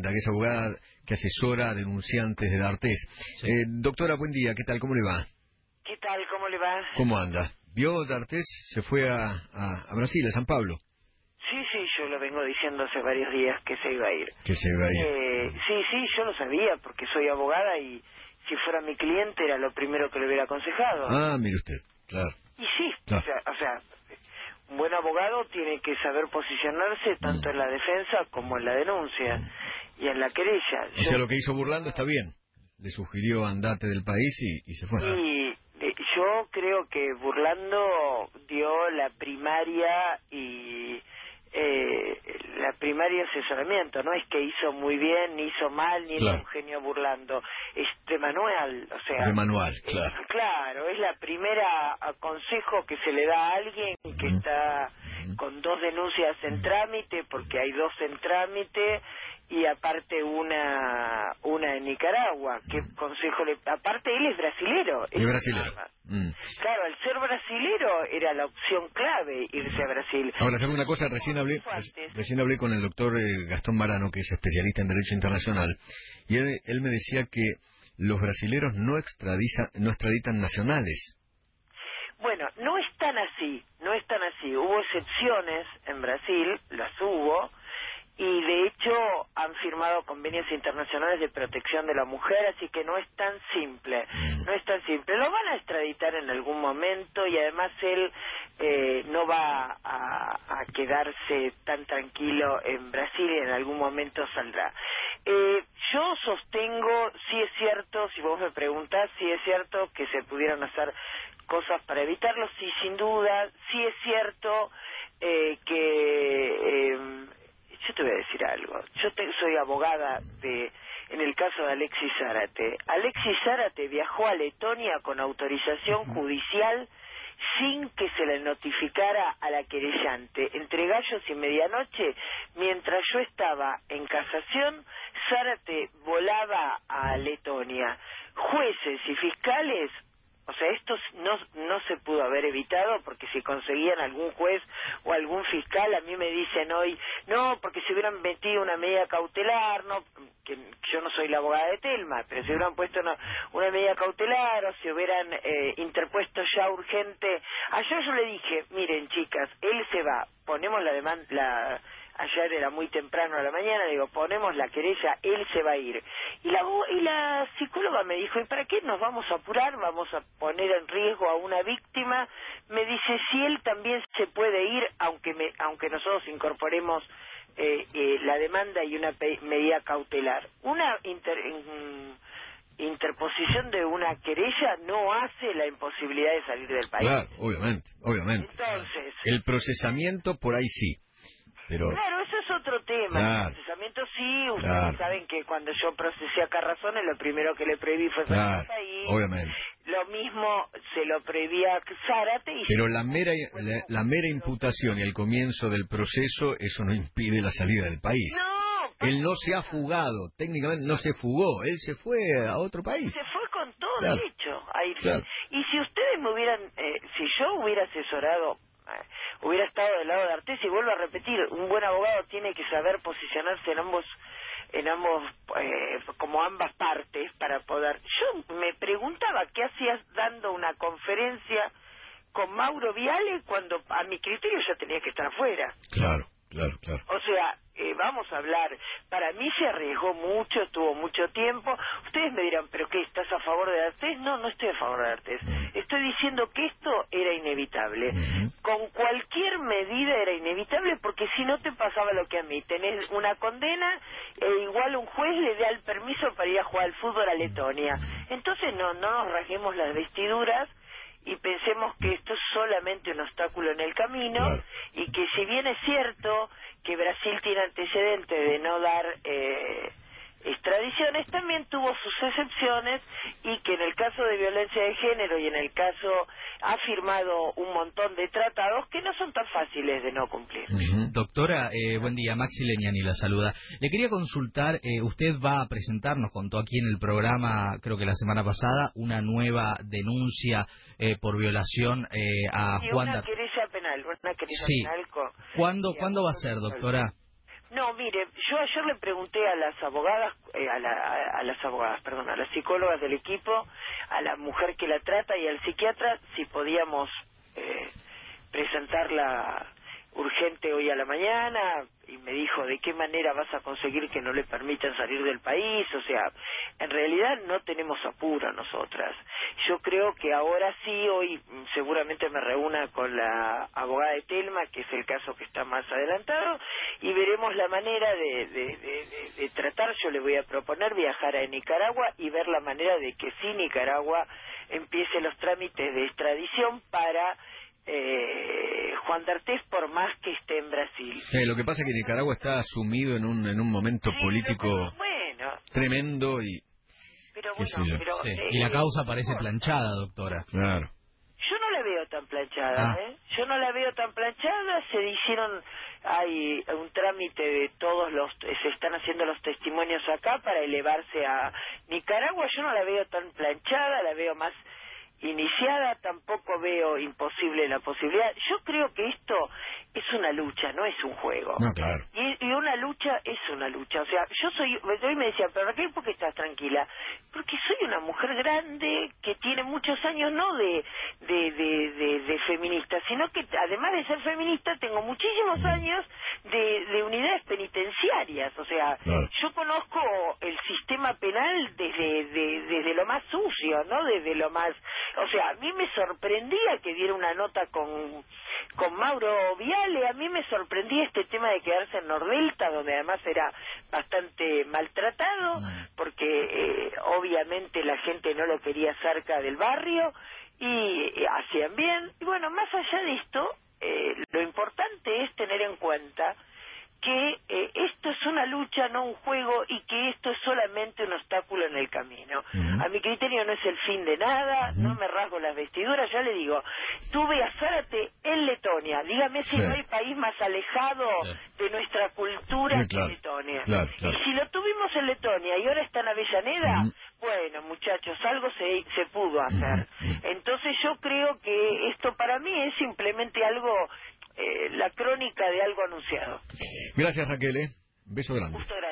Miranda, que es abogada que asesora a denunciantes de D'Artés. Sí. Doctora, buen día, ¿qué tal? ¿Cómo le va? ¿Qué tal? ¿Cómo le va? ¿Cómo anda? ¿Vio D'Artés? Se fue a Brasil, a San Pablo. Sí, yo lo vengo diciendo hace varios días que se iba a ir. Que se iba a ir. Sí, yo lo sabía porque soy abogada y si fuera mi cliente era lo primero que le hubiera aconsejado. Ah, mire usted, claro. Y sí, Claro. o sea, un buen abogado tiene que saber posicionarse tanto en la defensa como en la denuncia y en la querella. O sea, lo que hizo Burlando está bien. Le sugirió andate del país y se fue. Yo creo que Burlando dio la primaria y la primaria asesoramiento. No es que hizo muy bien, ni hizo mal, ni Claro. es un genio Burlando. Es de manual, o sea... De manual, claro. Claro, es la primera consejo que se le da a alguien que está con 2 denuncias en trámite, porque hay 2 en trámite, y aparte una en Nicaragua. ¿Qué consejo le...? Aparte él es brasilero. Es brasilero. Claro, al ser brasilero era la opción clave irse a Brasil. Ahora, ¿sabe una cosa? Recién hablé con el doctor Gastón Marano, que es especialista en Derecho Internacional, y él me decía que los brasileros no extraditan nacionales. Bueno, no es tan así. Hubo excepciones en Brasil, las hubo, y de hecho han firmado convenios internacionales de protección de la mujer, así que no es tan simple. Lo van a extraditar en algún momento y además él no va a quedarse tan tranquilo en Brasil y en algún momento saldrá. Yo sostengo, sí es cierto, si vos me preguntás, sí es cierto que se pudieran hacer cosas para evitarlo, sí, sin duda, sí es cierto que... yo te voy a decir algo. Soy abogada en el caso de Alexis Zárate. Alexis Zárate viajó a Letonia con autorización judicial sin que se le notificara a la querellante. Entre gallos y medianoche, mientras yo estaba en casación, Zárate volaba a Letonia. Jueces y fiscales... O sea, esto no se pudo haber evitado porque si conseguían algún juez o algún fiscal, a mí me dicen hoy, no, porque si hubieran metido una medida cautelar, no, que yo no soy la abogada de Telma, pero si hubieran puesto una medida cautelar o si hubieran interpuesto ya urgente. Ayer yo le dije, miren chicas, él se va, ponemos la demanda, ayer era muy temprano a la mañana, digo, ponemos la querella, él se va a ir. Y la psicóloga me dijo, ¿y para qué nos vamos a apurar? Vamos a poner en riesgo a una víctima. Me dice, si él también se puede ir, aunque nosotros incorporemos la demanda y una medida cautelar. Una interposición de una querella no hace la imposibilidad de salir del país. Claro, obviamente. Entonces... El procesamiento por ahí sí. Pero... Claro, eso es otro tema. Claro. El procesamiento sí, ustedes Claro. saben que cuando yo procesé a Carrazones lo primero que le prohibí fue salir del país. Obviamente. Lo mismo se lo prohibí a Zárate. Pero la mera imputación y el comienzo del proceso, eso no impide la salida del país. No, Él no se ha fugado, técnicamente no se fugó, él se fue a otro país. se fue con todo Claro. hecho. Claro. Y si ustedes me hubieran, si yo hubiera asesorado, hubiera estado del lado de D'Artés, y vuelvo a repetir, un buen abogado tiene que saber posicionarse en ambos como ambas partes para poder... Yo me preguntaba qué hacías dando una conferencia con Mauro Viale cuando a mi criterio ya tenía que estar afuera. Claro. O sea, vamos a hablar, para mí se arriesgó mucho, estuvo mucho tiempo. Ustedes me dirán, ¿pero qué, estás a favor de D'Artés? No estoy a favor de D'Artés. Estoy diciendo que esto era inevitable. Con cualquier medida era inevitable, porque si no te pasaba lo que a mí. Tenés una condena e igual un juez le da el permiso para ir a jugar al fútbol a Letonia. Entonces no nos rasguemos las vestiduras y pensemos que esto es solamente un obstáculo en el camino. Claro. Y que si bien es cierto que Brasil tiene antecedentes de no dar extradiciones, también tuvo sus excepciones, y que en el caso de violencia de género y en el caso ha firmado un montón de tratados que no son tan fáciles de no cumplir. Doctora, buen día, Maxi Leñani la saluda. Le quería consultar, usted va a presentar, nos contó aquí en el programa, creo que la semana pasada, una nueva denuncia por violación a Sí, Juan una D'Artés. querella penal, Sí. penal ¿Cuándo va a ser, doctora? No, mire, yo ayer le pregunté a las abogadas, a las psicólogas del equipo, a la mujer que la trata y al psiquiatra si podíamos presentarla urgente hoy a la mañana, y me dijo, ¿de qué manera vas a conseguir que no le permitan salir del país? O sea, en realidad no tenemos apuro nosotras. Yo creo que ahora sí, hoy seguramente me reúna con la abogada de Telma, que es el caso que está más adelantado, y veremos la manera de tratar. Yo le voy a proponer viajar a Nicaragua y ver la manera de que sí Nicaragua empiece los trámites de extradición para Juan D'Artés, por más que esté en Brasil. Lo que pasa es que Nicaragua está sumido en un momento político tremendo y... Pero bueno, y la causa parece planchada, doctora. Claro. Yo no la veo tan planchada, Yo no la veo tan planchada. Hay un trámite de se están haciendo los testimonios acá para elevarse a Nicaragua. Yo no la veo tan planchada, la veo más iniciada, tampoco veo imposible la posibilidad. Yo creo que esto es una lucha, no es un juego. No, claro. Y una lucha es una lucha. O sea, hoy me decía, pero Raquel, ¿por qué estás tranquila? Porque soy una mujer grande que tiene muchos años, no de feminista, sino que además de ser feminista tengo muchísimos años de unidades penitenciarias. O sea, claro, yo conozco el sistema penal desde lo más sucio, ¿no? Desde lo más... O sea, a mí me sorprendía que diera una nota con Mauro Viale. A mí me sorprendía este tema de quedarse en Nordelta, donde además era bastante maltratado, porque obviamente la gente no lo quería cerca del barrio, y hacían bien. Y bueno, más allá de esto, lo importante es tener en cuenta que esto es una lucha, no un juego, y que esto es solamente un obstáculo en el camino. A mi criterio no es el fin de nada, no me rasgo las vestiduras. Ya le digo, tuve a Zárate en Letonia, dígame si no hay país más alejado de nuestra cultura que Letonia. Claro. Y si lo tuvimos en Letonia y ahora está en Avellaneda, bueno, muchachos, algo se pudo hacer. Entonces yo creo que esto para mí es simplemente algo... la crónica de algo anunciado. Gracias, Raquel. Beso grande. Gusto grande.